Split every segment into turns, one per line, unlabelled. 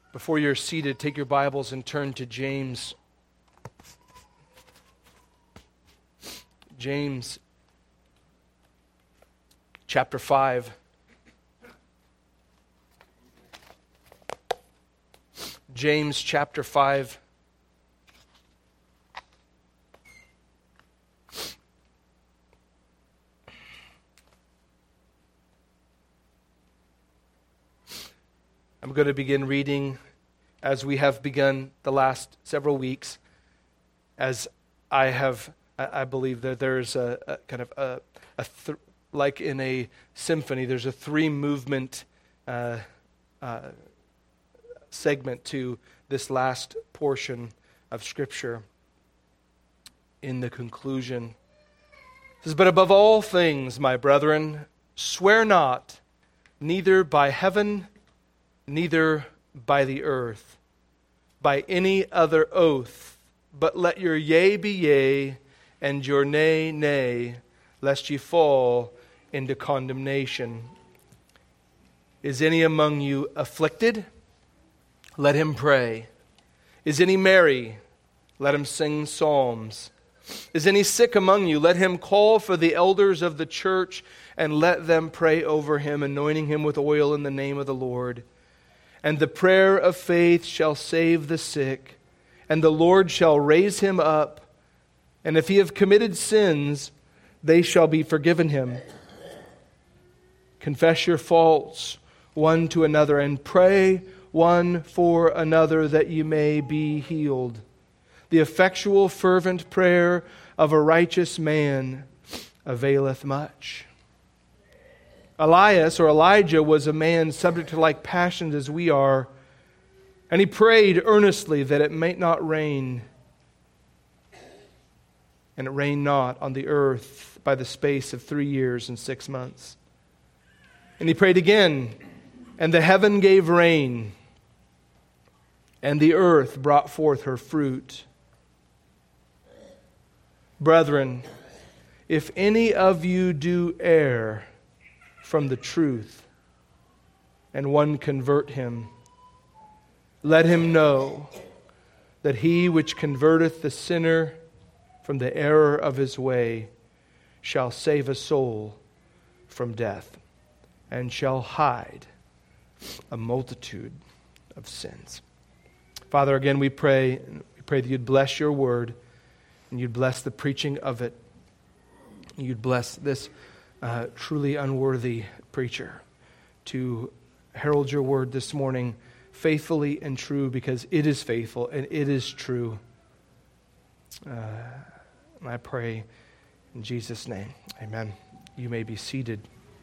Before you're seated, take your Bibles and turn to James. James chapter 5. James chapter 5. I'm going to begin reading as we have begun the last several weeks, as I believe that there's a kind of like in a symphony, there's a three-movement segment to this last portion of Scripture in the conclusion. It says, "But above all things, my brethren, swear not, neither by heaven, neither by the earth, by any other oath, but let your yea be yea, and your nay, nay, lest ye fall into condemnation. Is any among you afflicted? Let him pray. Is any merry? Let him sing psalms. Is any sick among you? Let him call for the elders of the church, and let them pray over him, anointing him with oil in the name of the Lord. And the prayer of faith shall save the sick, and the Lord shall raise him up. And if he have committed sins, they shall be forgiven him. Confess your faults one to another, and pray one for another, that you may be healed. The effectual fervent prayer of a righteous man availeth much." Elias, or Elijah, was a man subject to like passions as we are, and he prayed earnestly that it might not rain. And it rained not on the earth by the space of 3 years and 6 months. And he prayed again, and the heaven gave rain, and the earth brought forth her fruit. Brethren, if any of you do err from the truth, and one convert him, let him know that he which converteth the sinner from the error of his way shall save a soul from death, and shall hide a multitude of sins. Father, again we pray that you'd bless your word, and you'd bless the preaching of it. You'd bless this truly unworthy preacher to herald your word this morning faithfully and true, because it is faithful and it is true. And I pray in Jesus' name, amen. You may be seated.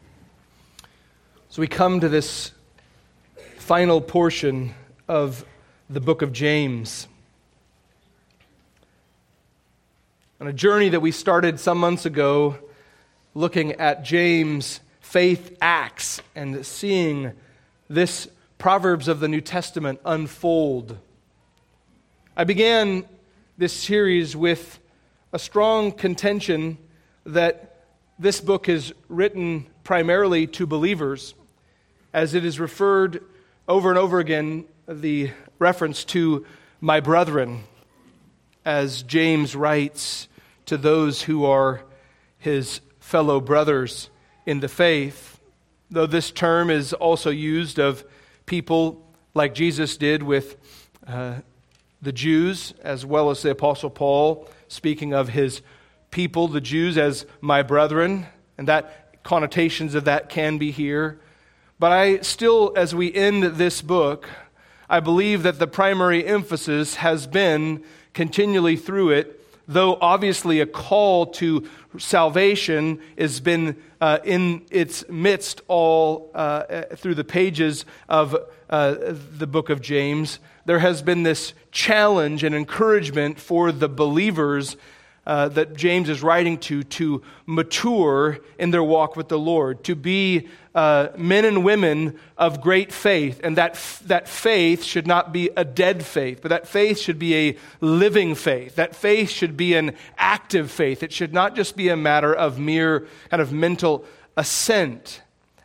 So we come to this final portion of the book of James, on a journey that we started some months ago, looking at James' faith acts and seeing this Proverbs of the New Testament unfold. I began this series with a strong contention that this book is written primarily to believers, as it is referred over and over again, the reference to my brethren, as James writes to those who are his fellow brothers in the faith, though this term is also used of people like Jesus did with the Jews, as well as the Apostle Paul, speaking of his people, the Jews, as my brethren, and that connotations of that can be here. But I still, as we end this book, I believe that the primary emphasis has been continually through it, though obviously a call to salvation has been in its midst all through the pages of the book of James. There has been this challenge and encouragement for the believers that James is writing to mature in their walk with the Lord, to be men and women of great faith, and that faith should not be a dead faith, but that faith should be a living faith. That faith should be an active faith. It should not just be a matter of mere kind of mental assent,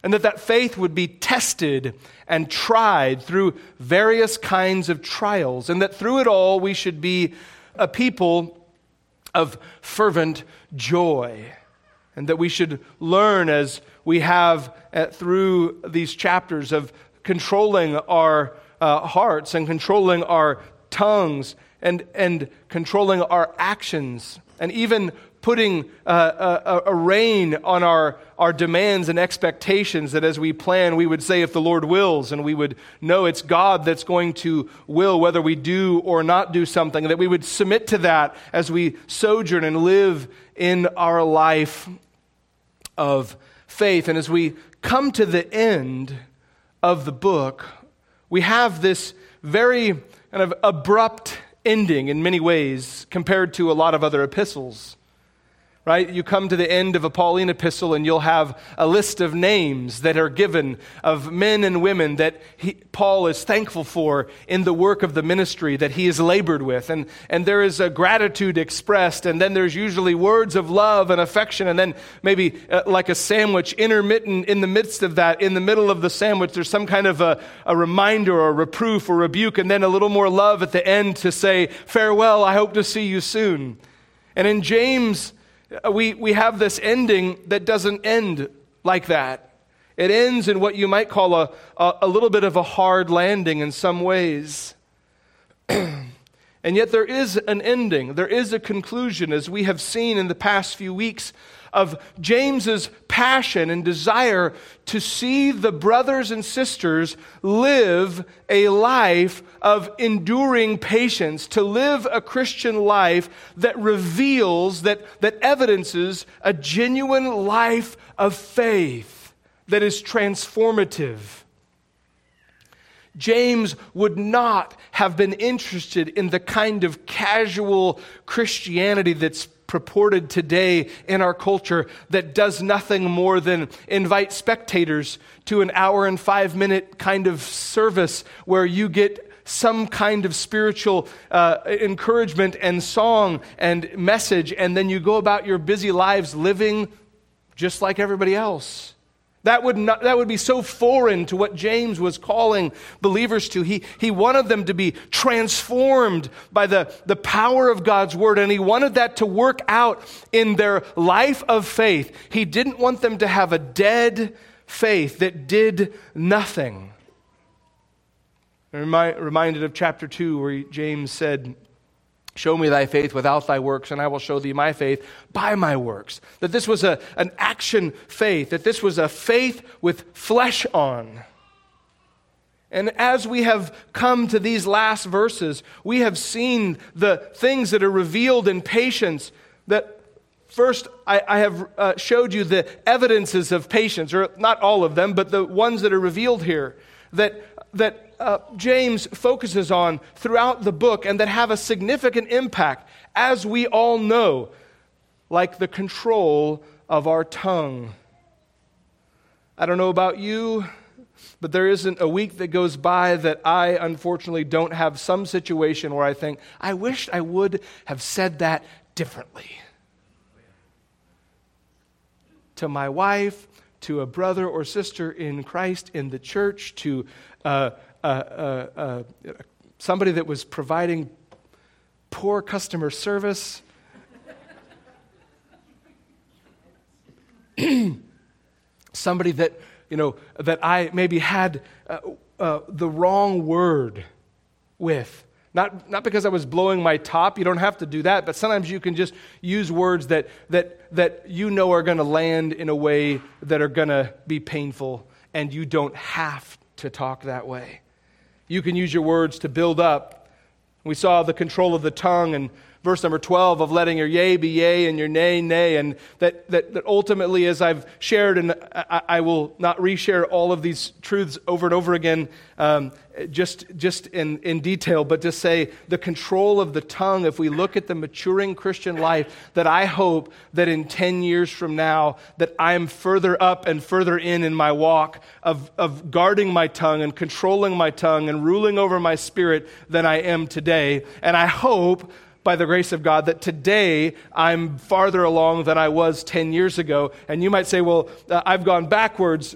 and that faith would be tested and tried through various kinds of trials, and that through it all we should be a people of fervent joy, and that we should learn, as we have through these chapters, of controlling our hearts and controlling our tongues and controlling our actions, and even putting a rein on our demands and expectations, that as we plan, we would say, if the Lord wills, and we would know it's God that's going to will whether we do or not do something, that we would submit to that as we sojourn and live in our life of faith. And as we come to the end of the book, we have this very kind of abrupt ending in many ways compared to a lot of other epistles. Right? You come to the end of a Pauline epistle and you'll have a list of names that are given of men and women that Paul is thankful for in the work of the ministry that he has labored with. And there is a gratitude expressed, and then there's usually words of love and affection, and then maybe like a sandwich intermittent in the midst of that, in the middle of the sandwich, there's some kind of a reminder or a reproof or rebuke, and then a little more love at the end to say, farewell, I hope to see you soon. And in James, we have this ending that doesn't end like that. It ends in what you might call a little bit of a hard landing in some ways. And yet there is an ending. There is a conclusion, as we have seen in the past few weeks, of James's passion and desire to see the brothers and sisters live a life of enduring patience, to live a Christian life that reveals, that evidences a genuine life of faith that is transformative. James would not have been interested in the kind of casual Christianity that's purported today in our culture, that does nothing more than invite spectators to an hour and 5-minute kind of service where you get some kind of spiritual encouragement and song and message, and then you go about your busy lives living just like everybody else. That would be so foreign to what James was calling believers to. He wanted them to be transformed by the power of God's word, and he wanted that to work out in their life of faith. He didn't want them to have a dead faith that did nothing. I'm reminded of chapter 2 where James said, show me thy faith without thy works, and I will show thee my faith by my works. That this was an action faith, that this was a faith with flesh on. And as we have come to these last verses, we have seen the things that are revealed in patience. That first, I have showed you the evidences of patience, or not all of them, but the ones that are revealed here, that James focuses on throughout the book, and that have a significant impact, as we all know, like the control of our tongue. I don't know about you, but there isn't a week that goes by that I unfortunately don't have some situation where I think, I wish I would have said that differently. To my wife, to a brother or sister in Christ in the church, to somebody that was providing poor customer service. Somebody that, that I maybe had the wrong word with. Not because I was blowing my top. You don't have to do that, but sometimes you can just use words that are going to land in a way that are going to be painful, and you don't have to talk that way. You can use your words to build up. We saw the control of the tongue in verse number 12 of letting your yea be yea and your nay, nay, and that ultimately, as I've shared, and I will not reshare all of these truths over and over again, just in detail, but to say the control of the tongue, if we look at the maturing Christian life, that I hope that in 10 years from now, that I'm further up and further in my walk of guarding my tongue and controlling my tongue and ruling over my spirit than I am today. And I hope, by the grace of God, that today I'm farther along than I was 10 years ago. And you might say, well, I've gone backwards.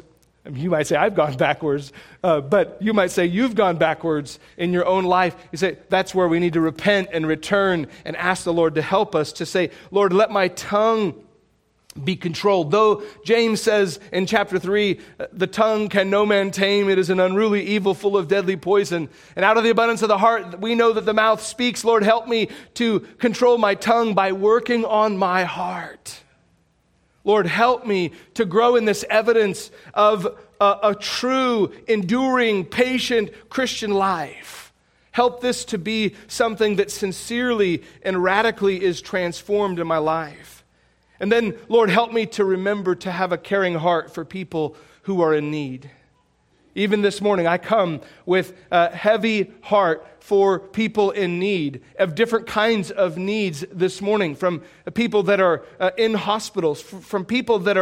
I mean, you might say, I've gone backwards, but you might say you've gone backwards in your own life. You say, that's where we need to repent and return and ask the Lord to help us to say, Lord, let my tongue be controlled. Though James says in chapter 3, the tongue can no man tame. It is an unruly evil full of deadly poison. And out of the abundance of the heart, we know that the mouth speaks. Lord, help me to control my tongue by working on my heart. Lord, help me to grow in this evidence of a true, enduring, patient Christian life. Help this to be something that sincerely and radically is transformed in my life. And then, Lord, help me to remember to have a caring heart for people who are in need. Even this morning, I come with a heavy heart for people in need, of different kinds of needs this morning, from people that are in hospitals, from people that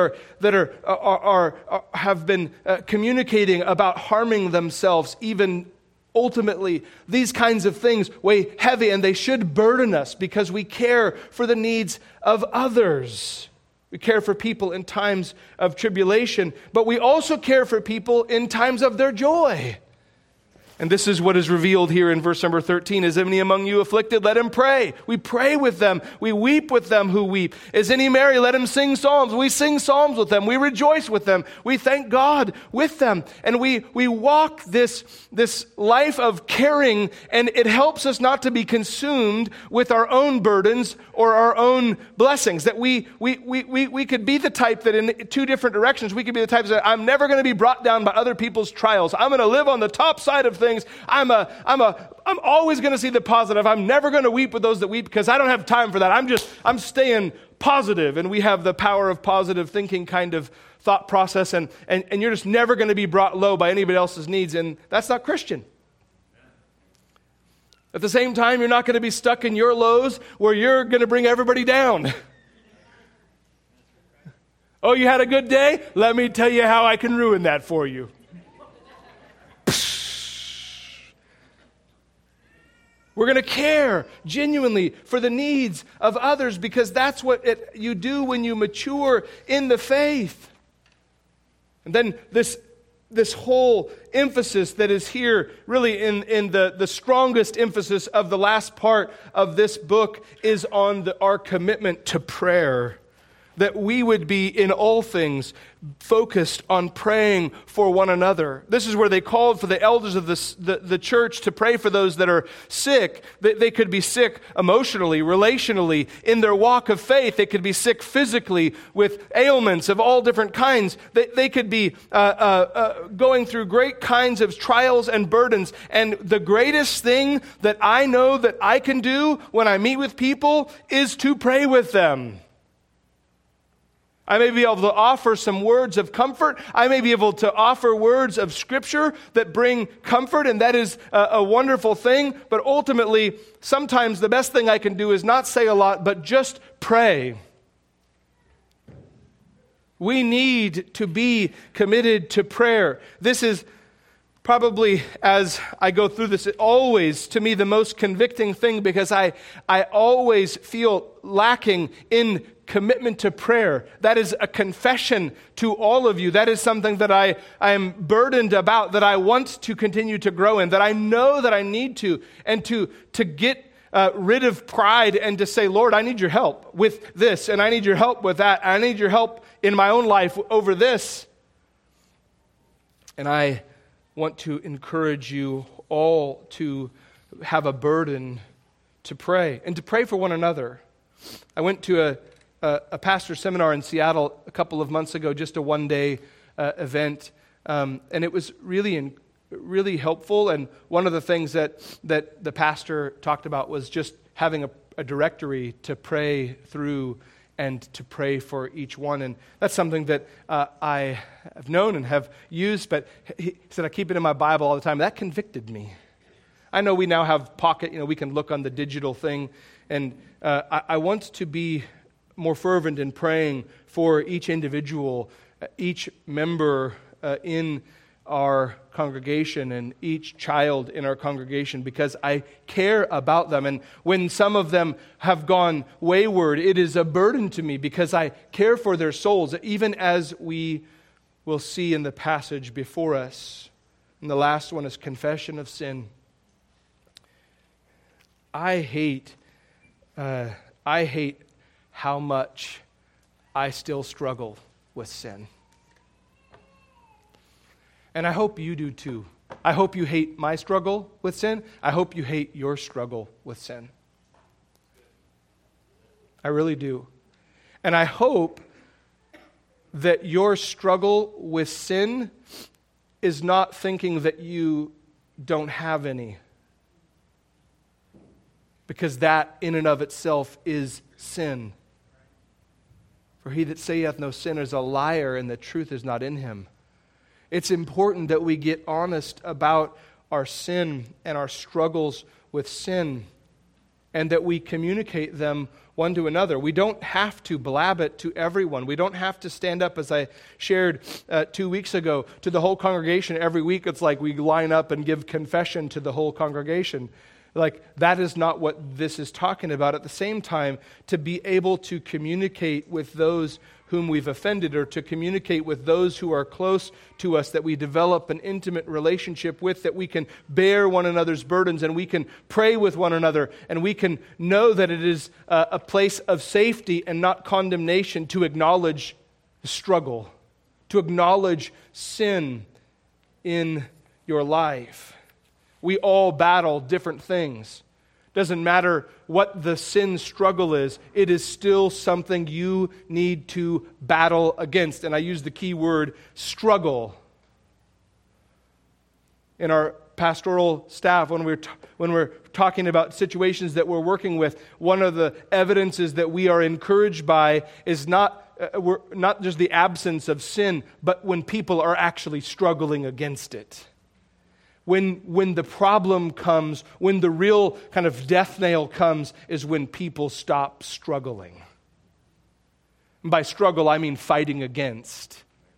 have been communicating about harming themselves, even ultimately. These kinds of things weigh heavy, and they should burden us because we care for the needs of others. We care for people in times of tribulation, but we also care for people in times of their joy. And this is what is revealed here in verse number 13. Is any among you afflicted? Let him pray. We pray with them. We weep with them who weep. Is any merry? Let him sing psalms. We sing psalms with them. We rejoice with them. We thank God with them. And we walk this life of caring, and it helps us not to be consumed with our own burdens or our own blessings. That we could be the type that in two different directions, we could be the type that I'm never going to be brought down by other people's trials. I'm going to live on the top side of things. I'm always going to see the positive. I'm never going to weep with those that weep because I don't have time for that. I'm staying positive. And we have the power of positive thinking kind of thought process. And you're just never going to be brought low by anybody else's needs. And that's not Christian. At the same time, you're not going to be stuck in your lows where you're going to bring everybody down. Oh, you had a good day? Let me tell you how I can ruin that for you. We're going to care genuinely for the needs of others because that's what you do when you mature in the faith. And then this whole emphasis that is here, really in the strongest emphasis of the last part of this book, is on our commitment to prayer. That we would be in all things focused on praying for one another. This is where they called for the elders of the church to pray for those that are sick. They could be sick emotionally, relationally, in their walk of faith. They could be sick physically with ailments of all different kinds. They could be going through great kinds of trials and burdens. And the greatest thing that I know that I can do when I meet with people is to pray with them. I may be able to offer some words of comfort. I may be able to offer words of Scripture that bring comfort, and that is a wonderful thing. But ultimately, sometimes the best thing I can do is not say a lot, but just pray. We need to be committed to prayer. This is probably, as I go through this, always, to me, the most convicting thing because I always feel lacking in commitment to prayer. That is a confession to all of you. That is something that I am burdened about, that I want to continue to grow in, that I know that I need to, and to get rid of pride and to say, Lord, I need your help with this, and I need your help with that, and I need your help in my own life over this. And I want to encourage you all to have a burden to pray, and to pray for one another. I went to a pastor seminar in Seattle a couple of months ago, just a one-day event, and it was really helpful. And one of the things that the pastor talked about was just having a directory to pray through and to pray for each one. And that's something that I have known and have used, but he said I keep it in my Bible all the time. That convicted me. I know we now have Pocket, we can look on the digital thing, and I want to be more fervent in praying for each individual, each member in our congregation and each child in our congregation, because I care about them. And when some of them have gone wayward, it is a burden to me because I care for their souls, even as we we'll see in the passage before us. And the last one is confession of sin. I hate how much I still struggle with sin. And I hope you do too. I hope you hate my struggle with sin. I hope you hate your struggle with sin. I really do. And I hope that your struggle with sin is not thinking that you don't have any. Because that in and of itself is sin. For he that saith no sin is a liar, and the truth is not in him. It's important that we get honest about our sin and our struggles with sin, and that we communicate them one to another. We don't have to blab it to everyone. We don't have to stand up, as I shared 2 weeks ago, to the whole congregation. Every week it's like we line up and give confession to the whole congregation. Like, that is not what this is talking about. At the same time, to be able to communicate with those whom we've offended, or to communicate with those who are close to us, that we develop an intimate relationship with, that we can bear one another's burdens, and we can pray with one another, and we can know that it is a place of safety and not condemnation to acknowledge the struggle, to acknowledge sin in your life. We all battle different things. Doesn't matter what the sin struggle is, it is still something you need to battle against. And I use the key word, struggle. In our pastoral staff, when we're talking about situations that we're working with, one of the evidences that we are encouraged by is not just the absence of sin, but when people are actually struggling against it. When the problem comes, when the real kind of death nail comes, is when people stop struggling. And by struggle, I mean fighting against.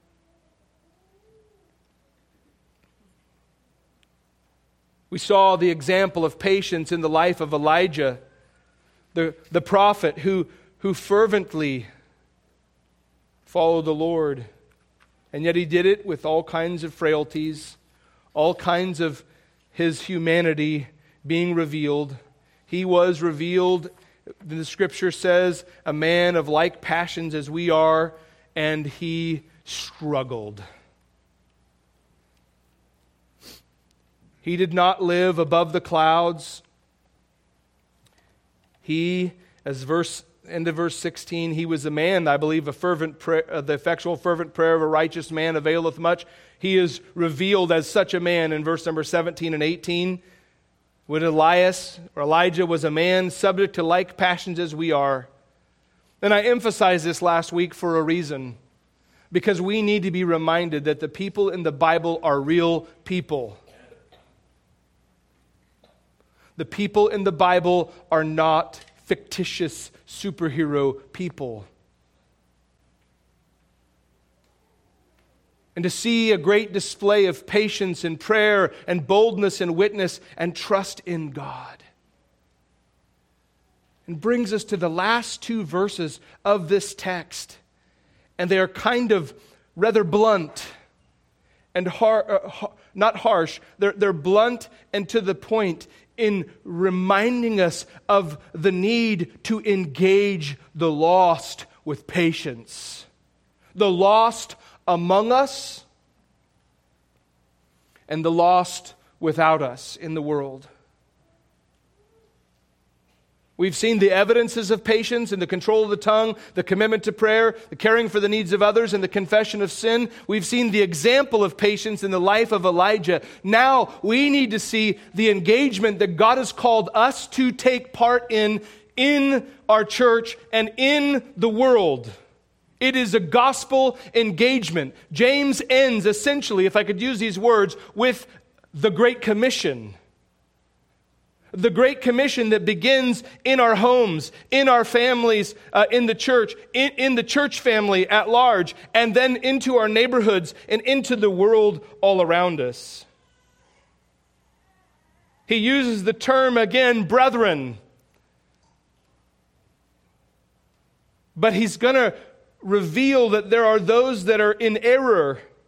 We saw the example of patience in the life of Elijah, the prophet who fervently followed the Lord. And yet he did it with all kinds of frailties, all kinds of his humanity being revealed. He was revealed, the Scripture says, a man of like passions as we are, and he struggled. He did not live above the clouds. He, as end of verse 16, he was a man, I believe, the effectual fervent prayer of a righteous man availeth much. He is revealed as such a man in verse number 17 and 18. When Elijah was a man subject to like passions as we are. And I emphasized this last week for a reason. Because we need to be reminded that the people in the Bible are real people. The people in the Bible are not fictitious superhero people. And to see a great display of patience and prayer and boldness and witness and trust in God. And brings us to the last two verses of this text. And they are kind of rather blunt and not harsh. They're blunt and to the point in reminding us of the need to engage the lost with patience. The lost among us and the lost without us in the world. We've seen the evidences of patience in the control of the tongue, the commitment to prayer, the caring for the needs of others, and the confession of sin. We've seen the example of patience in the life of Elijah. Now we need to see the engagement that God has called us to take part in our church and in the world. It is a gospel engagement. James ends essentially, if I could use these words, with the Great Commission. The Great Commission that begins in our homes, in our families, in the church, in the church family at large, and then into our neighborhoods and into the world all around us. He uses the term again, brethren. But he's going to reveal that there are those that are in error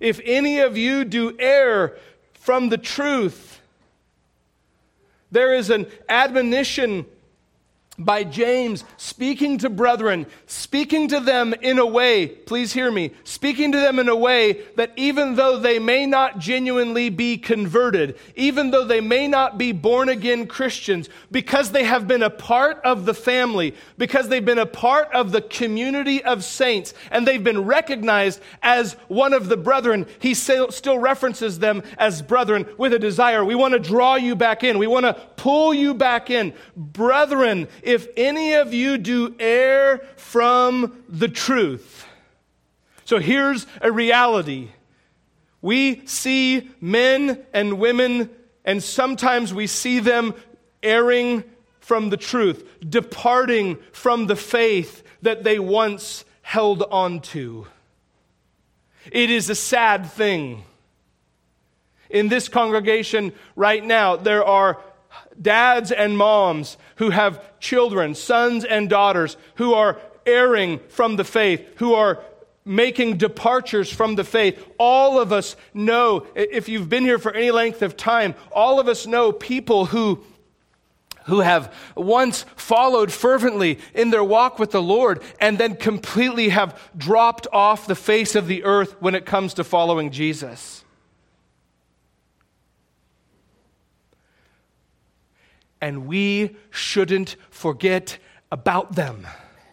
if any of you do err from the truth. There is an admonition by James speaking to brethren, speaking to them in a way, please hear me, speaking to them in a way that even though they may not genuinely be converted, even though they may not be born again Christians, because they have been a part of the family, because they've been a part of the community of saints, and they've been recognized as one of the brethren, he still references them as brethren with a desire. We want to draw you back in. We want to pull you back in. Brethren, if any of you do err from the truth. So here's a reality. We see men and women, and sometimes we see them erring from the truth, departing from the faith that they once held on to. It is a sad thing. In this congregation right now, there are dads and moms who have children, sons and daughters, who are erring from the faith, who are making departures from the faith. All of us know, if you've been here for any length of time, all of us know people who have once followed fervently in their walk with the Lord and then completely have dropped off the face of the earth when it comes to following Jesus. And we shouldn't forget about them.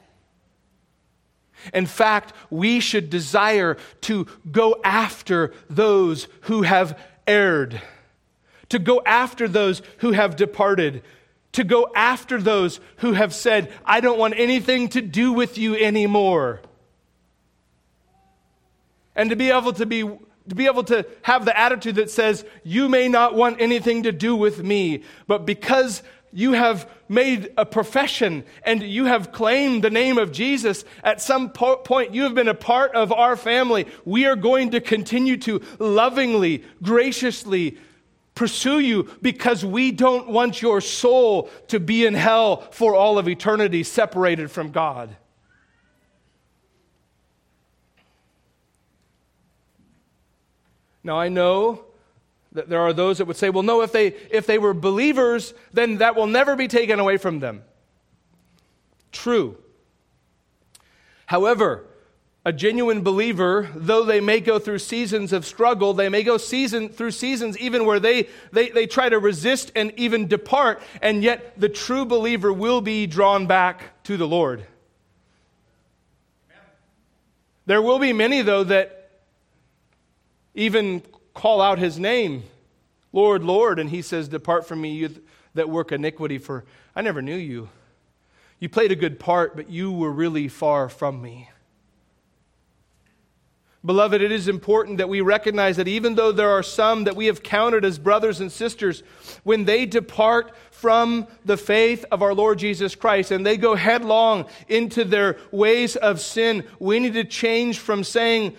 In fact, we should desire to go after those who have erred, to go after those who have departed, to go after those who have said, I don't want anything to do with you anymore. And to be able to have the attitude that says, you may not want anything to do with me, but because you have made a profession and you have claimed the name of Jesus, at some point you have been a part of our family, we are going to continue to lovingly, graciously pursue you because we don't want your soul to be in hell for all of eternity, separated from God. Now I know that there are those that would say, well, no, if they were believers, then that will never be taken away from them. True. However, a genuine believer, though they may go through seasons of struggle, they may go through seasons even where they try to resist and even depart, and yet the true believer will be drawn back to the Lord. There will be many, though, that even call out his name, Lord, Lord, and he says, depart from me, you that work iniquity, for I never knew you. You played a good part, but you were really far from me. Beloved, it is important that we recognize that even though there are some that we have counted as brothers and sisters, when they depart from the faith of our Lord Jesus Christ and they go headlong into their ways of sin, we need to change from saying,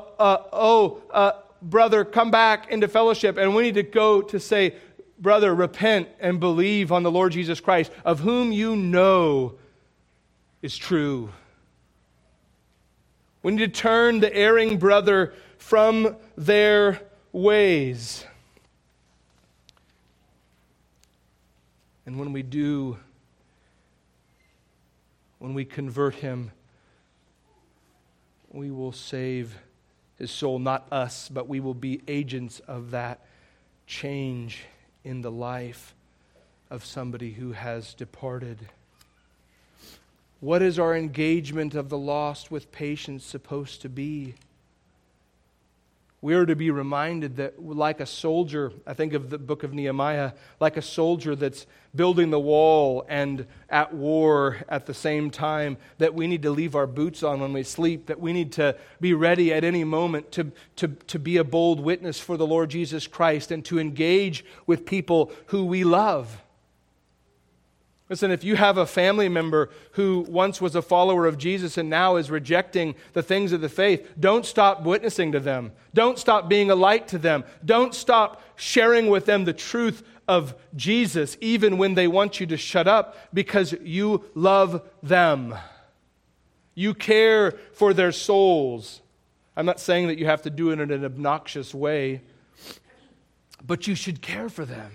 brother, come back into fellowship. And we need to go to say, brother, repent and believe on the Lord Jesus Christ, of whom you know is true. We need to turn the erring brother from their ways. And when we do, when we convert him, we will save his soul, not us, but we will be agents of that change in the life of somebody who has departed. What is our engagement of the lost with patience supposed to be? We are to be reminded that, like a soldier, I think of the book of Nehemiah, like a soldier that's building the wall and at war at the same time, that we need to leave our boots on when we sleep, that we need to be ready at any moment to be a bold witness for the Lord Jesus Christ and to engage with people who we love. Listen, if you have a family member who once was a follower of Jesus and now is rejecting the things of the faith, don't stop witnessing to them. Don't stop being a light to them. Don't stop sharing with them the truth of Jesus, even when they want you to shut up, because you love them. You care for their souls. I'm not saying that you have to do it in an obnoxious way, but you should care for them.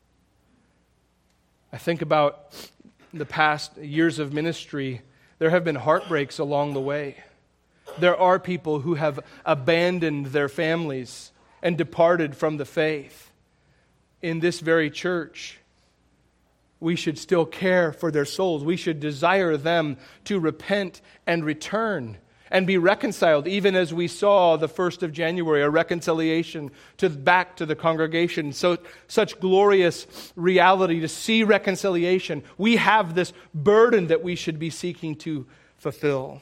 I think about the past years of ministry. There have been heartbreaks along the way. There are people who have abandoned their families and departed from the faith. In this very church, we should still care for their souls. We should desire them to repent and return and be reconciled, even as we saw the 1st of January, a reconciliation back to the congregation. So such glorious reality to see reconciliation. We have this burden that we should be seeking to fulfill.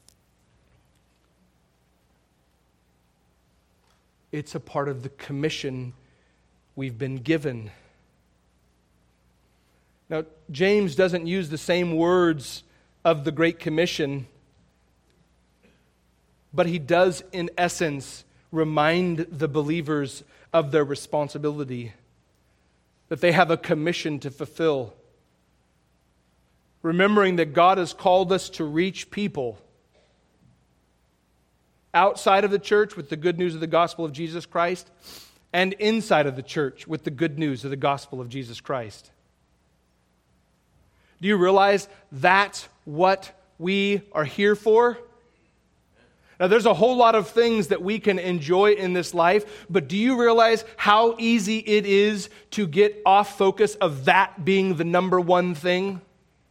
It's a part of the commission we've been given. Now, James doesn't use the same words of the Great Commission, but he does, in essence, remind the believers of their responsibility, that they have a commission to fulfill. Remembering that God has called us to reach people outside of the church with the good news of the gospel of Jesus Christ, and inside of the church with the good news of the gospel of Jesus Christ. Do you realize that's what we are here for? Now, there's a whole lot of things that we can enjoy in this life, but do you realize how easy it is to get off focus of that being the number one thing?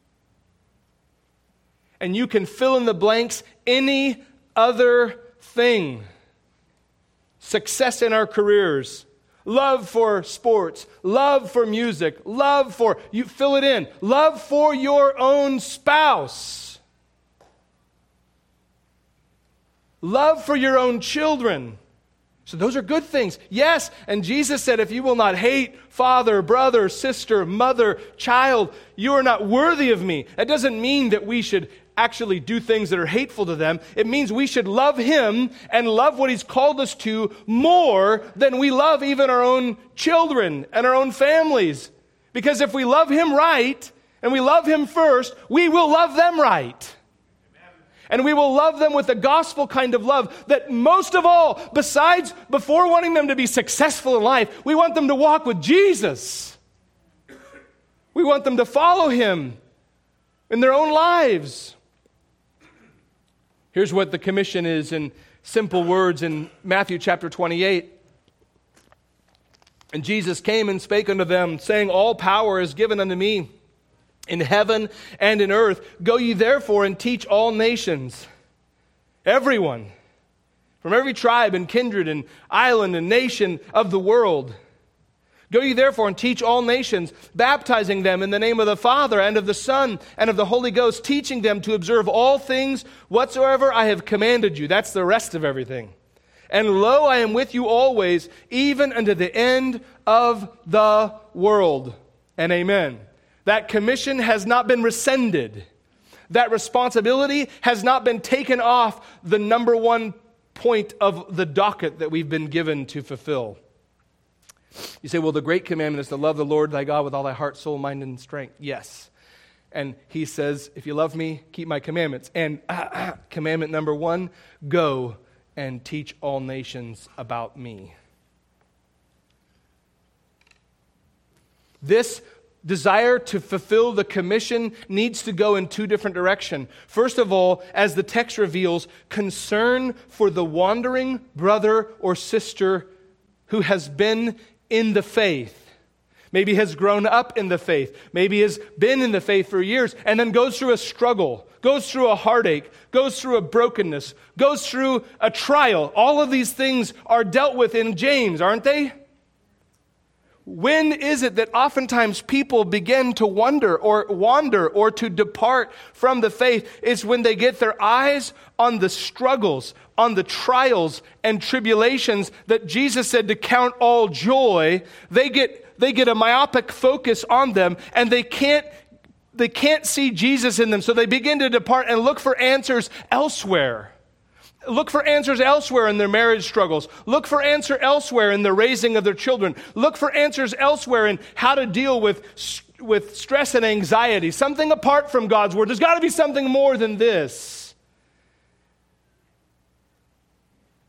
And you can fill in the blanks any other thing. Success in our careers, love for sports, love for music, love for, you fill it in, love for your own spouse. Love for your own children. So those are good things. Yes, and Jesus said, if you will not hate father, brother, sister, mother, child, you are not worthy of me. That doesn't mean that we should actually do things that are hateful to them. It means we should love Him and love what He's called us to more than we love even our own children and our own families. Because if we love Him right, and we love Him first, we will love them right. And we will love them with the gospel kind of love that most of all, besides, before wanting them to be successful in life, we want them to walk with Jesus. We want them to follow Him in their own lives. Here's what the commission is in simple words in Matthew chapter 28. And Jesus came and spake unto them, saying, all power is given unto me in heaven and in earth. Go ye therefore and teach all nations, everyone, from every tribe and kindred and island and nation of the world. Go ye therefore and teach all nations, baptizing them in the name of the Father and of the Son and of the Holy Ghost, teaching them to observe all things whatsoever I have commanded you. That's the rest of everything. And lo, I am with you always, even unto the end of the world. And amen. That commission has not been rescinded. That responsibility has not been taken off the number one point of the docket that we've been given to fulfill. You say, well, the great commandment is to love the Lord thy God with all thy heart, soul, mind, and strength. Yes. And He says, if you love me, keep my commandments. And commandment number one, go and teach all nations about me. This desire to fulfill the commission needs to go in two different directions. First of all, as the text reveals, concern for the wandering brother or sister who has been in the faith. Maybe has grown up in the faith. Maybe has been in the faith for years and then goes through a struggle, goes through a heartache, goes through a brokenness, goes through a trial. All of these things are dealt with in James, aren't they? When is it that oftentimes people begin to wander or to depart from the faith? It's when they get their eyes on the struggles, on the trials and tribulations that Jesus said to count all joy. They get a myopic focus on them, and they can't see Jesus in them. So they begin to depart and look for answers elsewhere. Look for answers elsewhere in their marriage struggles. Look for answer elsewhere in the raising of their children. Look for answers elsewhere in how to deal with stress and anxiety. Something apart from God's word. There's got to be something more than this.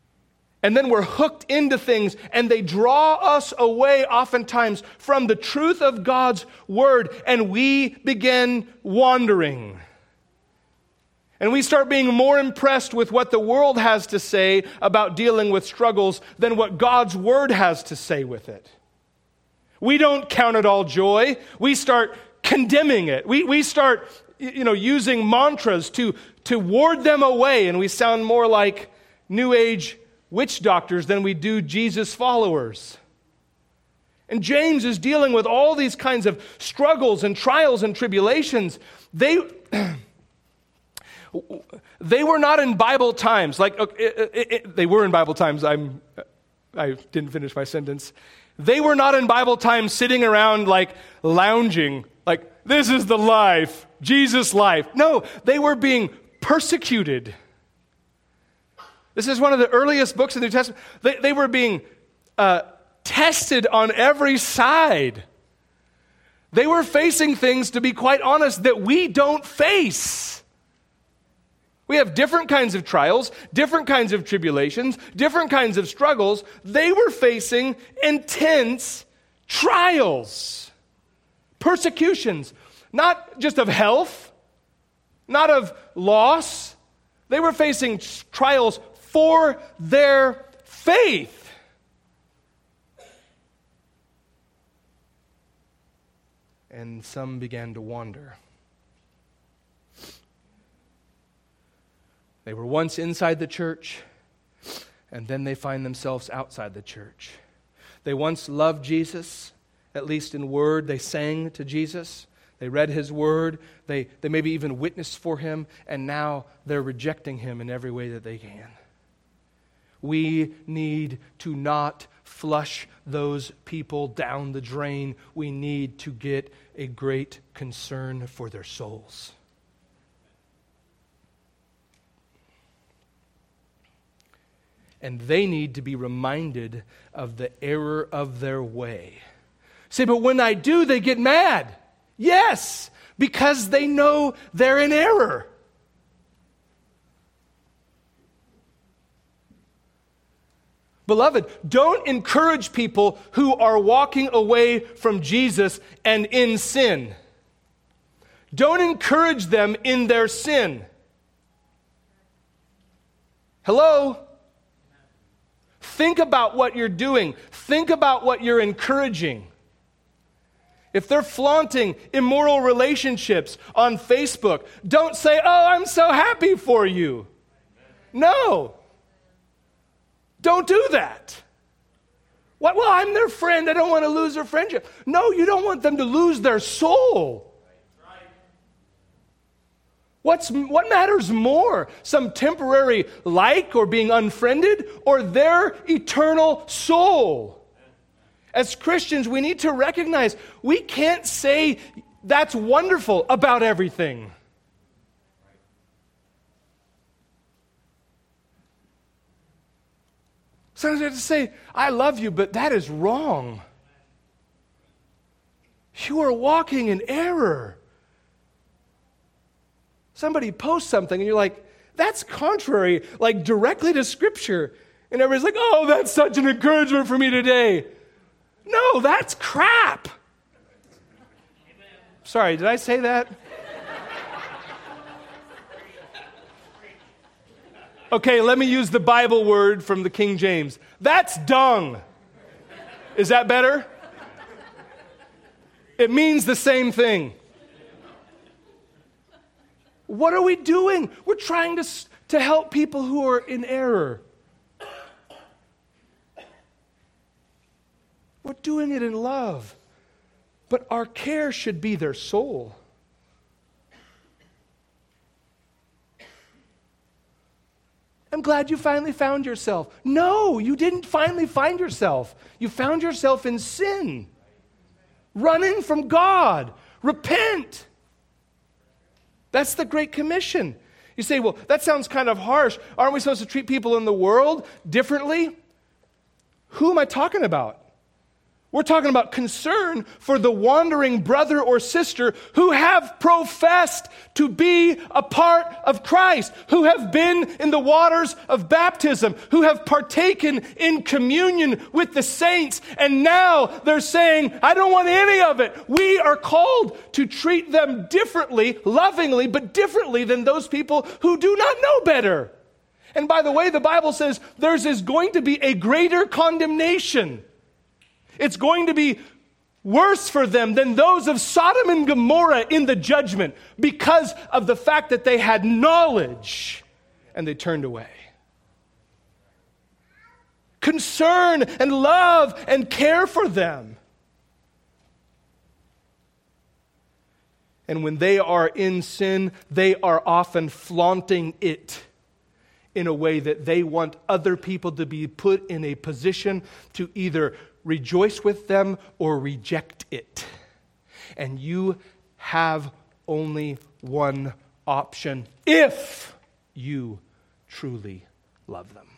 And then we're hooked into things, and they draw us away oftentimes from the truth of God's word, and we begin wandering. And we start being more impressed with what the world has to say about dealing with struggles than what God's word has to say with it. We don't count it all joy. We start condemning it. We start, using mantras to ward them away, and we sound more like New Age witch doctors than we do Jesus followers. And James is dealing with all these kinds of struggles and trials and tribulations. They were not in Bible times. They were in Bible times. I didn't finish my sentence. They were not in Bible times sitting around lounging, this is the life, Jesus' life. No, they were being persecuted. This is one of the earliest books in the New Testament. They were being tested on every side. They were facing things, to be quite honest, that we don't face. We have different kinds of trials, different kinds of tribulations, different kinds of struggles. They were facing intense trials, persecutions, not just of health, not of loss. They were facing trials for their faith. And some began to wander. They were once inside the church, and then they find themselves outside the church. They once loved Jesus, at least in word. They sang to Jesus. They read his word. They maybe even witnessed for him, and now they're rejecting him in every way that they can. We need to not flush those people down the drain. We need to get a great concern for their souls. And they need to be reminded of the error of their way. Say, but when I do, they get mad. Yes, because they know they're in error. Beloved, don't encourage people who are walking away from Jesus and in sin. Don't encourage them in their sin. Hello? Think about what you're doing. Think about what you're encouraging. If they're flaunting immoral relationships on Facebook, don't say, "Oh, I'm so happy for you." No. Don't do that. What? Well, I'm their friend. I don't want to lose their friendship. No, you don't want them to lose their soul. What matters more? Some temporary like or being unfriended, or their eternal soul? As Christians, we need to recognize we can't say that's wonderful about everything. Sometimes we have to say, I love you, but that is wrong. You are walking in error. Somebody posts something and you're like, that's contrary, directly to Scripture. And everybody's like, oh, that's such an encouragement for me today. No, that's crap. Amen. Sorry, did I say that? Okay, let me use the Bible word from the King James. That's dung. Is that better? It means the same thing. What are we doing? We're trying to help people who are in error. We're doing it in love. But our care should be their soul. I'm glad you finally found yourself. No, you didn't finally find yourself. You found yourself in sin. Running from God. Repent. That's the Great Commission. You say, well, that sounds kind of harsh. Aren't we supposed to treat people in the world differently? Who am I talking about? We're talking about concern for the wandering brother or sister who have professed to be a part of Christ, who have been in the waters of baptism, who have partaken in communion with the saints, and now they're saying, I don't want any of it. We are called to treat them differently, lovingly, but differently than those people who do not know better. And by the way, the Bible says there's going to be a greater condemnation. It's going to be worse for them than those of Sodom and Gomorrah in the judgment because of the fact that they had knowledge and they turned away. Concern and love and care for them. And when they are in sin, they are often flaunting it in a way that they want other people to be put in a position to either rejoice with them or reject it. And you have only one option if you truly love them.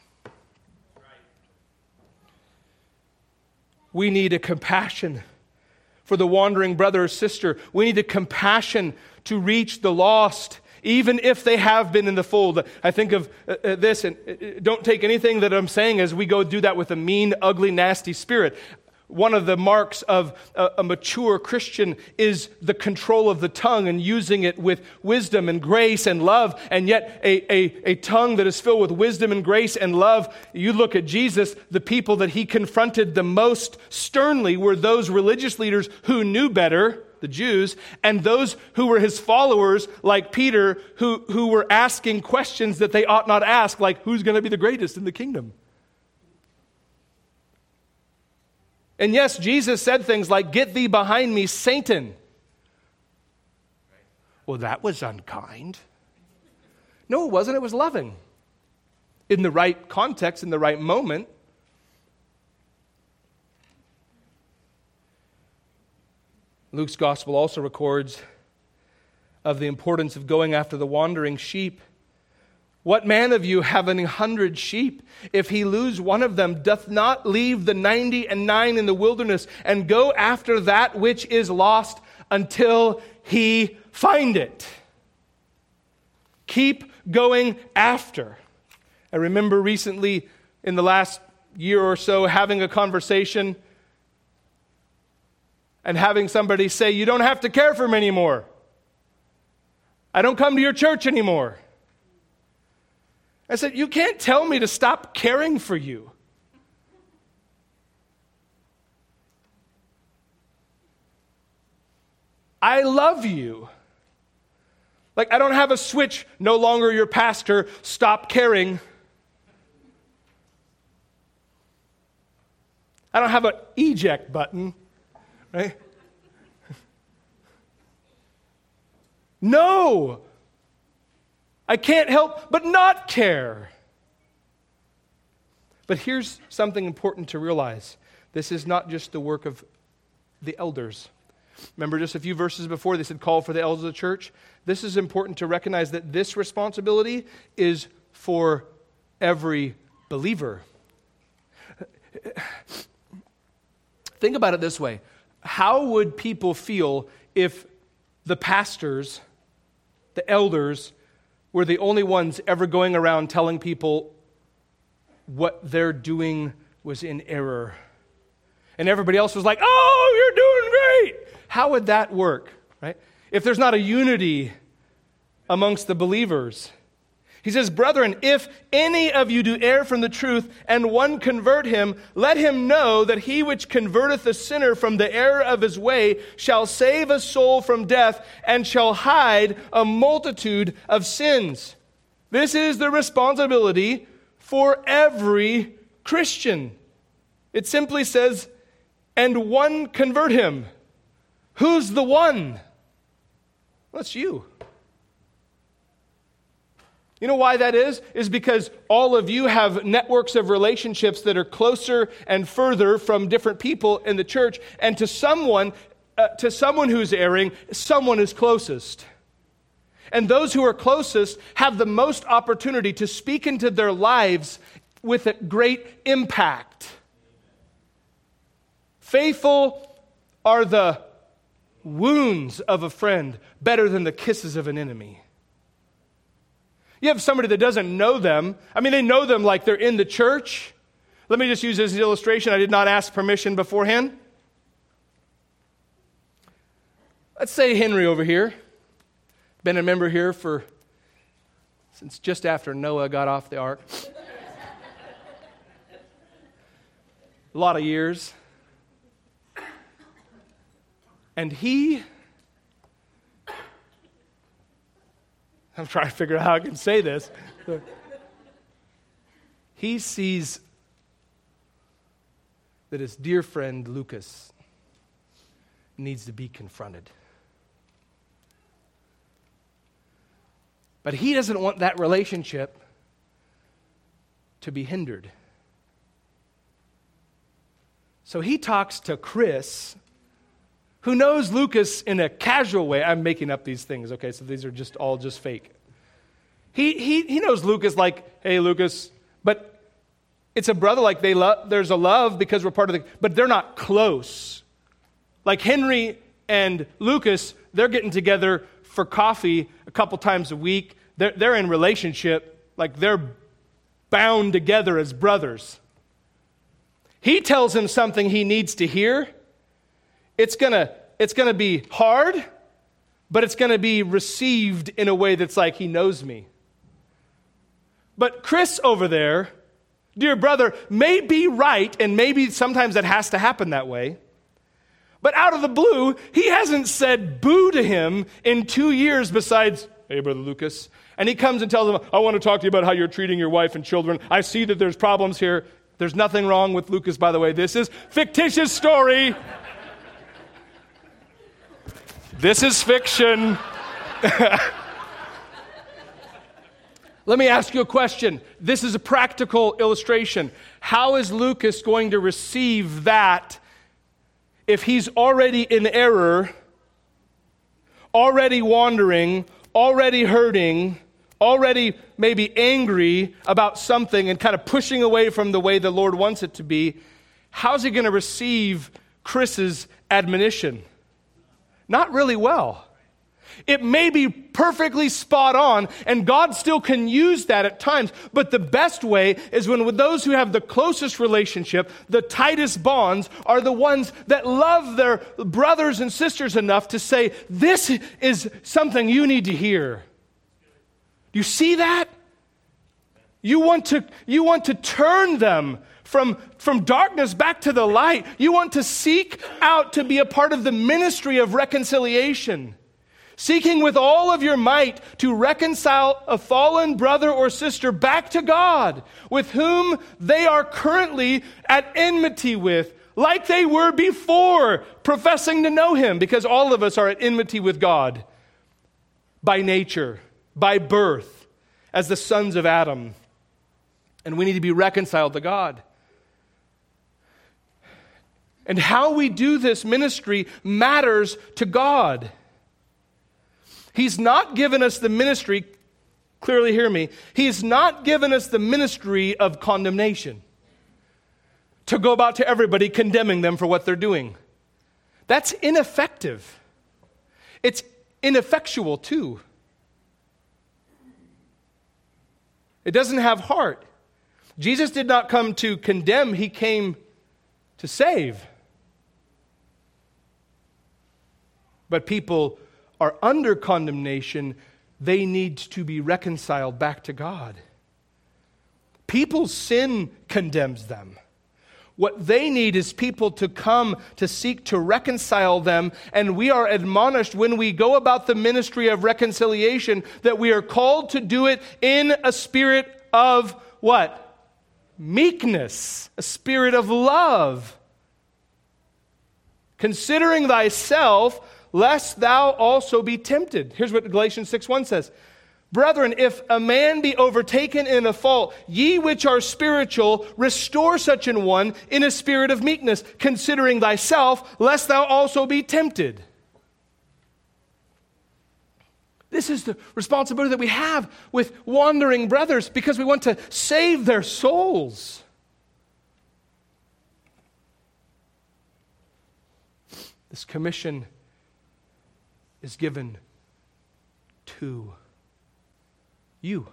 We need a compassion for the wandering brother or sister. We need a compassion to reach the lost, even if they have been in the fold. I think of this, and don't take anything that I'm saying as we go do that with a mean, ugly, nasty spirit. One of the marks of a mature Christian is the control of the tongue and using it with wisdom and grace and love. And yet a tongue that is filled with wisdom and grace and love, you look at Jesus, the people that he confronted the most sternly were those religious leaders who knew better, the Jews, and those who were his followers, like Peter, who were asking questions that they ought not ask, like, who's going to be the greatest in the kingdom? And yes, Jesus said things like, get thee behind me, Satan. Well, that was unkind. No, it wasn't. It was loving. In the right context, in the right moment. Luke's gospel also records of the importance of going after the wandering sheep. What man of you, having 100 sheep, if he lose one of them, doth not leave the 99 in the wilderness and go after that which is lost until he find it? Keep going after. I remember recently, in the last year or so, having a conversation and having somebody say, you don't have to care for me anymore. I don't come to your church anymore. I said, you can't tell me to stop caring for you. I love you. Like, I don't have a switch, no longer your pastor, stop caring. I don't have an eject button, right? No. I can't help but not care. But here's something important to realize. This is not just the work of the elders. Remember just a few verses before, they said call for the elders of the church. This is important to recognize that this responsibility is for every believer. Think about it this way. How would people feel if the pastors, the elders, were the only ones ever going around telling people what they're doing was in error? And everybody else was like, oh, you're doing great. How would that work, right? If there's not a unity amongst the believers. He says, brethren, if any of you do err from the truth, and one convert him, let him know that he which converteth a sinner from the error of his way shall save a soul from death, and shall hide a multitude of sins. This is the responsibility for every Christian. It simply says, and one convert him. Who's the one? Well, it's you. You know why that is? Is because all of you have networks of relationships that are closer and further from different people in the church. And to someone who's erring, someone is closest. And those who are closest have the most opportunity to speak into their lives with a great impact. Faithful are the wounds of a friend, better than the kisses of an enemy. You have somebody that doesn't know them. I mean, they know them like they're in the church. Let me just use this as an illustration. I did not ask permission beforehand. Let's say Henry over here, been a member here since just after Noah got off the ark. A lot of years. And I'm trying to figure out how I can say this. He sees that his dear friend Lucas needs to be confronted. But he doesn't want that relationship to be hindered. So he talks to Chris, who knows Lucas in a casual way. I'm making up these things, okay? So these are all just fake. He knows Lucas like, hey, Lucas, but it's a brother, like there's a love because we're part of but they're not close. Like Henry and Lucas, they're getting together for coffee a couple times a week. They're in relationship, like they're bound together as brothers. He tells him something he needs to hear. It's gonna be hard, but it's gonna be received in a way that's like he knows me. But Chris over there, dear brother, may be right, and maybe sometimes that has to happen that way. But out of the blue, he hasn't said boo to him in 2 years besides, hey, Brother Lucas. And he comes and tells him, I want to talk to you about how you're treating your wife and children. I see that there's problems here. There's nothing wrong with Lucas, by the way. This is fictitious story. This is fiction. Let me ask you a question. This is a practical illustration. How is Lucas going to receive that if he's already in error, already wandering, already hurting, already maybe angry about something and kind of pushing away from the way the Lord wants it to be? How's he going to receive Chris's admonition? Not really well. It may be perfectly spot on, and God still can use that at times, but the best way is when with those who have the closest relationship, the tightest bonds, are the ones that love their brothers and sisters enough to say, this is something you need to hear. Do you see that? You want to turn them from darkness back to the light. You want to seek out to be a part of the ministry of reconciliation. Seeking with all of your might to reconcile a fallen brother or sister back to God, with whom they are currently at enmity with, like they were before professing to know Him, because all of us are at enmity with God by nature, by birth, as the sons of Adam. And we need to be reconciled to God. And how we do this ministry matters to God. He's not given us the ministry, clearly hear me, He's not given us the ministry of condemnation. To go about to everybody condemning them for what they're doing. That's ineffective. It's ineffectual too. It doesn't have heart. Jesus did not come to condemn, He came to save. But people are under condemnation. They need to be reconciled back to God. People's sin condemns them. What they need is people to come to seek to reconcile them, and we are admonished when we go about the ministry of reconciliation that we are called to do it in a spirit of what? Meekness, a spirit of love. Considering thyself, lest thou also be tempted. Here's what Galatians 6:1 says. Brethren, if a man be overtaken in a fault, ye which are spiritual, restore such an one in a spirit of meekness, considering thyself, lest thou also be tempted. This is the responsibility that we have with wandering brothers because we want to save their souls. This commission is given to you.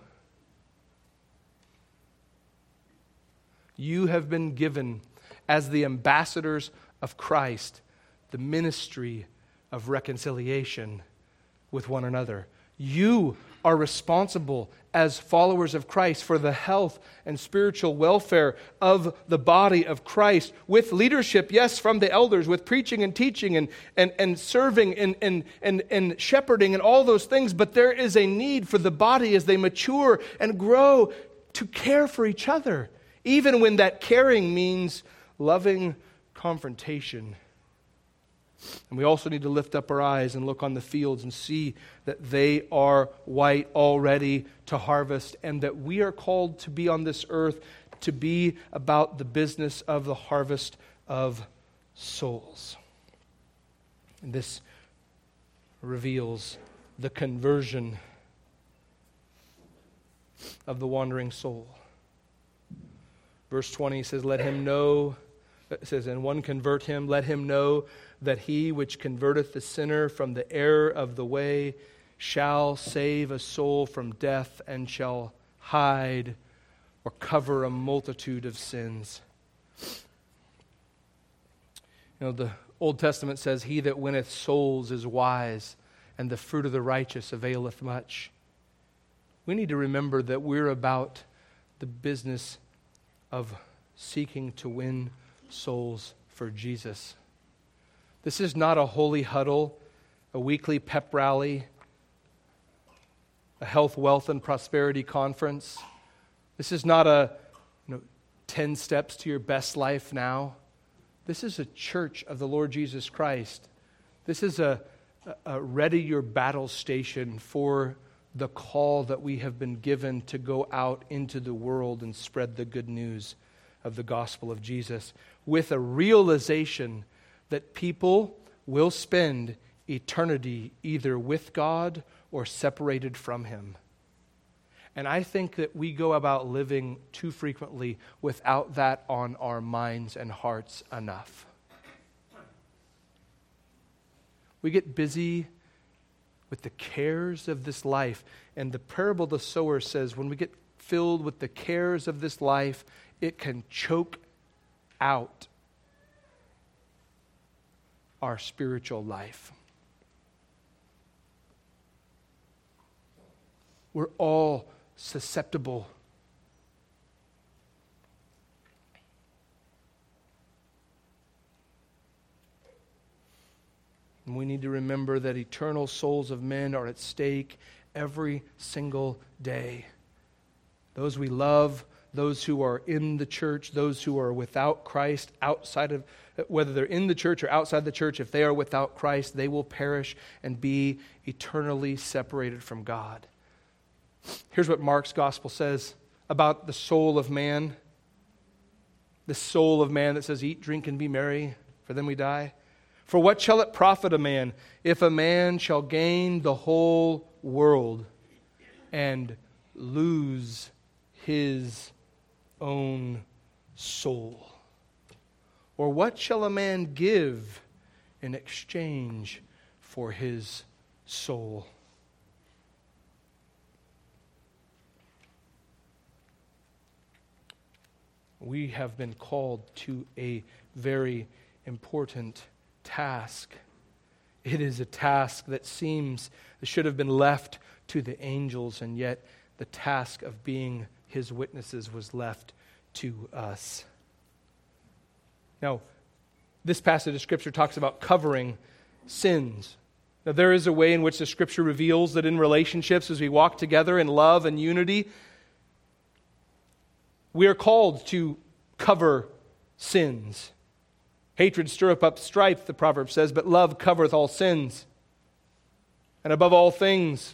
You have been given, as the ambassadors of Christ, the ministry of reconciliation with one another. You are responsible as followers of Christ for the health and spiritual welfare of the body of Christ, with leadership, yes, from the elders, with preaching and teaching and serving and shepherding and all those things. But there is a need for the body as they mature and grow to care for each other, even when that caring means loving confrontation. And we also need to lift up our eyes and look on the fields and see that they are white already to harvest, and that we are called to be on this earth to be about the business of the harvest of souls. And this reveals the conversion of the wandering soul. Verse 20 says, "Let him know," it says, "and one convert him, let him know that he which converteth the sinner from the error of the way shall save a soul from death, and shall hide or cover a multitude of sins." The Old Testament says, "He that winneth souls is wise, and the fruit of the righteous availeth much." We need to remember that we're about the business of seeking to win souls for Jesus. This is not a holy huddle, a weekly pep rally, a health, wealth, and prosperity conference. This is not a 10 steps to your best life now. This is a church of the Lord Jesus Christ. This is a ready your battle station for the call that we have been given to go out into the world and spread the good news of the gospel of Jesus, with a realization that people will spend eternity either with God or separated from Him. And I think that we go about living too frequently without that on our minds and hearts enough. We get busy with the cares of this life. And the parable of the sower says when we get filled with the cares of this life, it can choke out our spiritual life. We're all susceptible. And we need to remember that eternal souls of men are at stake every single day. Those we love, those who are in the church, those who are without Christ, outside of, whether they're in the church or outside the church, if they are without Christ, they will perish and be eternally separated from God. Here's what Mark's gospel says about the soul of man. The soul of man that says, "Eat, drink, and be merry, for then we die. For what shall it profit a man if a man shall gain the whole world and lose his own soul? Or what shall a man give in exchange for his soul?" We have been called to a very important task. It is a task that seems it should have been left to the angels, and yet the task of being His witnesses was left to us. Now, this passage of Scripture talks about covering sins. Now, there is a way in which the Scripture reveals that in relationships, as we walk together in love and unity, we are called to cover sins. Hatred stirreth up strife, the proverb says, but love covereth all sins. And above all things,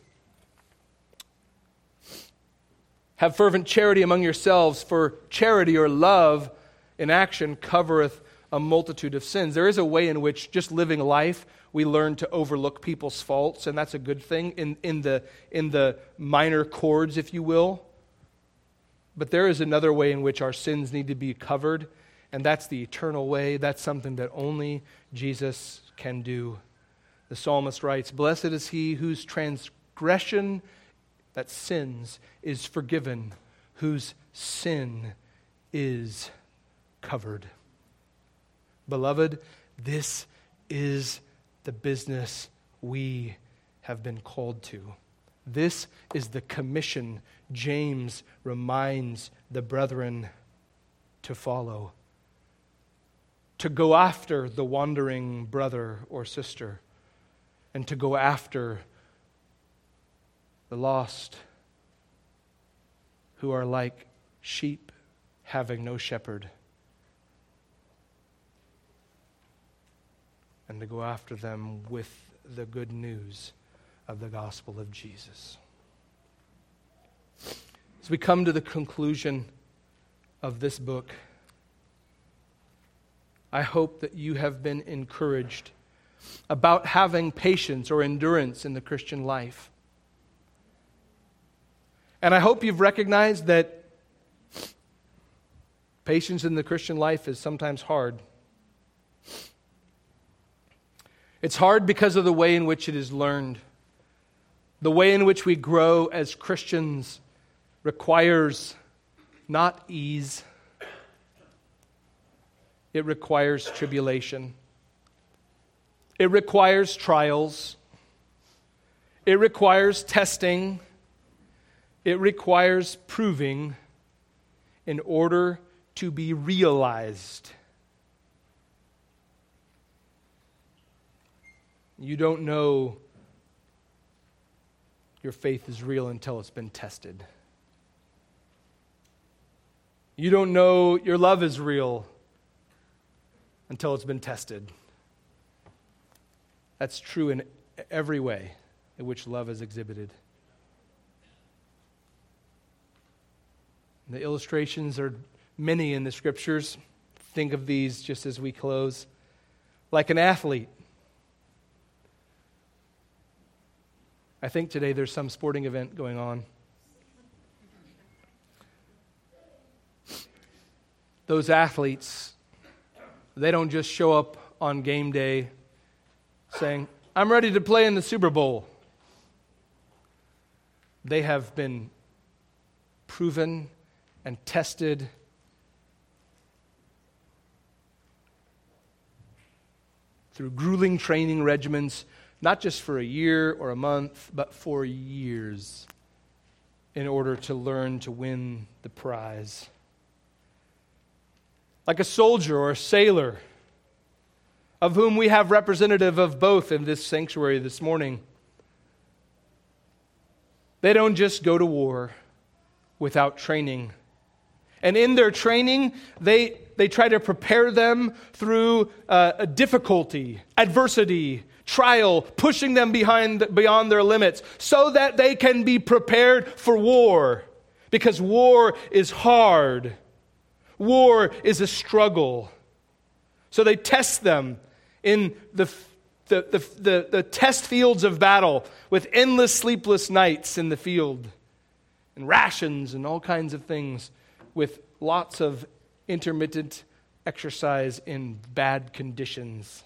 have fervent charity among yourselves, for charity or love in action covereth a multitude of sins. There is a way in which just living life, we learn to overlook people's faults, and that's a good thing in the minor chords, if you will. But there is another way in which our sins need to be covered, and that's the eternal way. That's something that only Jesus can do. The psalmist writes, "Blessed is he whose transgression, that sins, is forgiven, whose sin is covered." Beloved, this is the business we have been called to. This is the commission James reminds the brethren to follow. To go after the wandering brother or sister, and to go after the lost who are like sheep having no shepherd, and to go after them with the good news of the gospel of Jesus. As we come to the conclusion of this book, I hope that you have been encouraged about having patience or endurance in the Christian life. And I hope you've recognized that patience in the Christian life is sometimes hard. It's hard because of the way in which it is learned. The way in which we grow as Christians requires not ease. It requires tribulation. It requires trials. It requires testing. It requires proving in order to be realized. You don't know your faith is real until it's been tested. You don't know your love is real until it's been tested. That's true in every way in which love is exhibited. The illustrations are many in the Scriptures. Think of these just as we close. Like an athlete. I think today there's some sporting event going on. Those athletes, they don't just show up on game day saying, "I'm ready to play in the Super Bowl." They have been proven and tested through grueling training regimens, not just for a year or a month, but for years, in order to learn to win the prize. Like a soldier or a sailor, of whom we have representative of both in this sanctuary this morning. They don't just go to war without training. And in their training, they try to prepare them through a difficulty, adversity, trial, pushing them beyond their limits so that they can be prepared for war. Because war is hard. War is a struggle. So they test them in the test fields of battle with endless sleepless nights in the field and rations and all kinds of things, with lots of intermittent exercise in bad conditions.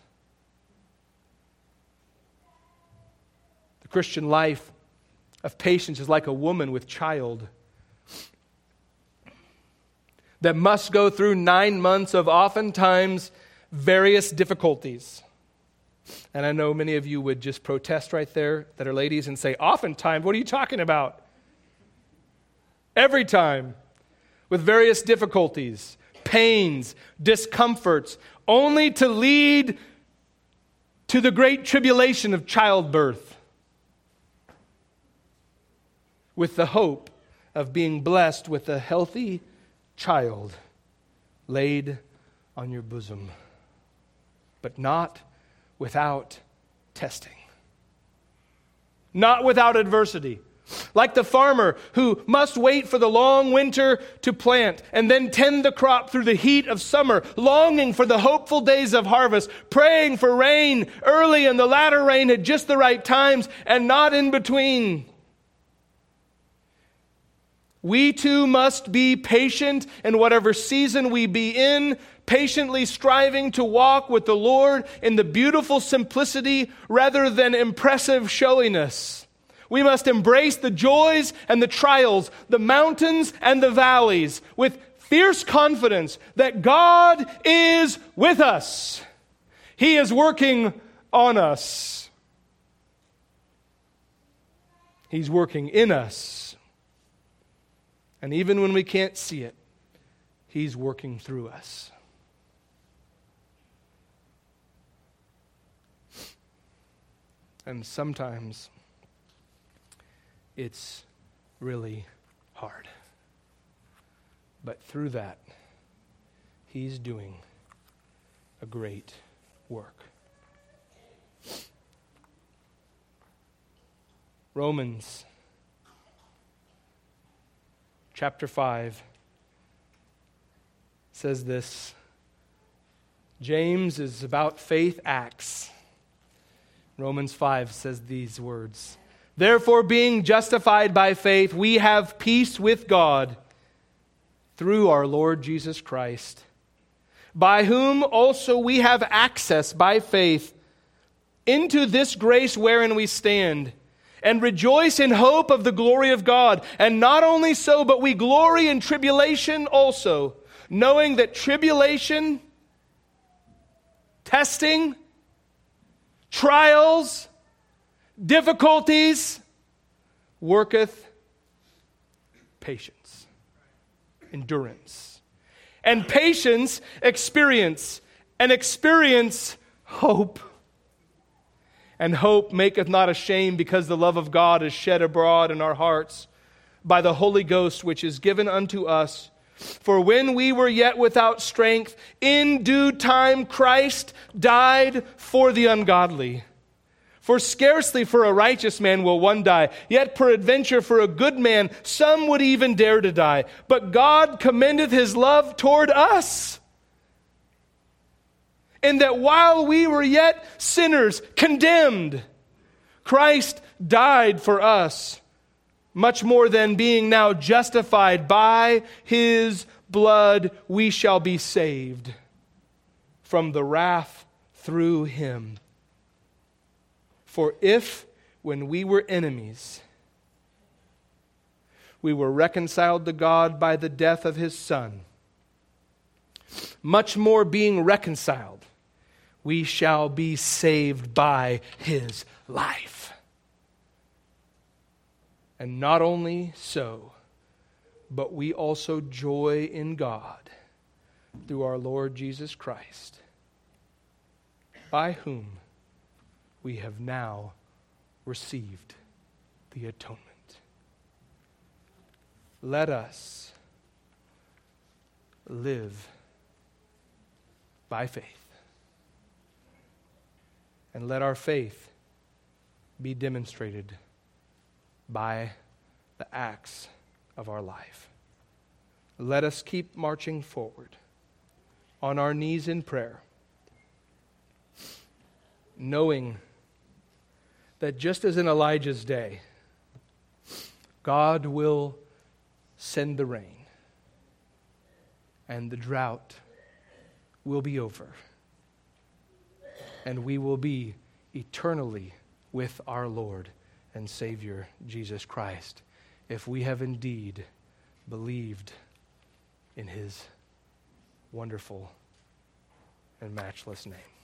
The Christian life of patience is like a woman with child that must go through 9 months of oftentimes various difficulties. And I know many of you would just protest right there that are ladies and say, "Oftentimes, what are you talking about?" Every time, with various difficulties, pains, discomforts, only to lead to the great tribulation of childbirth, with the hope of being blessed with a healthy child laid on your bosom, but not without testing, not without adversity. Like the farmer who must wait for the long winter to plant and then tend the crop through the heat of summer, longing for the hopeful days of harvest, praying for rain early and the latter rain at just the right times and not in between. We too must be patient in whatever season we be in, patiently striving to walk with the Lord in the beautiful simplicity rather than impressive showiness. We must embrace the joys and the trials, the mountains and the valleys, with fierce confidence that God is with us. He is working on us. He's working in us. And even when we can't see it, He's working through us. And sometimes it's really hard. But through that, He's doing a great work. Romans chapter 5 says this. James is about faith acts. Romans 5 says these words. Therefore, being justified by faith, we have peace with God through our Lord Jesus Christ, by whom also we have access by faith into this grace wherein we stand, and rejoice in hope of the glory of God. And not only so, but we glory in tribulation also, knowing that tribulation, testing, trials, difficulties, worketh patience, endurance. And patience, experience. And experience, hope. And hope maketh not ashamed, because the love of God is shed abroad in our hearts by the Holy Ghost, which is given unto us. For when we were yet without strength, in due time Christ died for the ungodly. For scarcely for a righteous man will one die, yet peradventure for a good man some would even dare to die. But God commendeth His love toward us, in that while we were yet sinners, condemned, Christ died for us. Much more than being now justified by His blood, we shall be saved from the wrath through Him. For if, when we were enemies, we were reconciled to God by the death of His Son, much more being reconciled, we shall be saved by His life. And not only so, but we also joy in God through our Lord Jesus Christ, by whom we have now received the atonement. Let us live by faith. And let our faith be demonstrated by the acts of our life. Let us keep marching forward on our knees in prayer, knowing that just as in Elijah's day, God will send the rain and the drought will be over, and we will be eternally with our Lord and Savior Jesus Christ, if we have indeed believed in His wonderful and matchless name.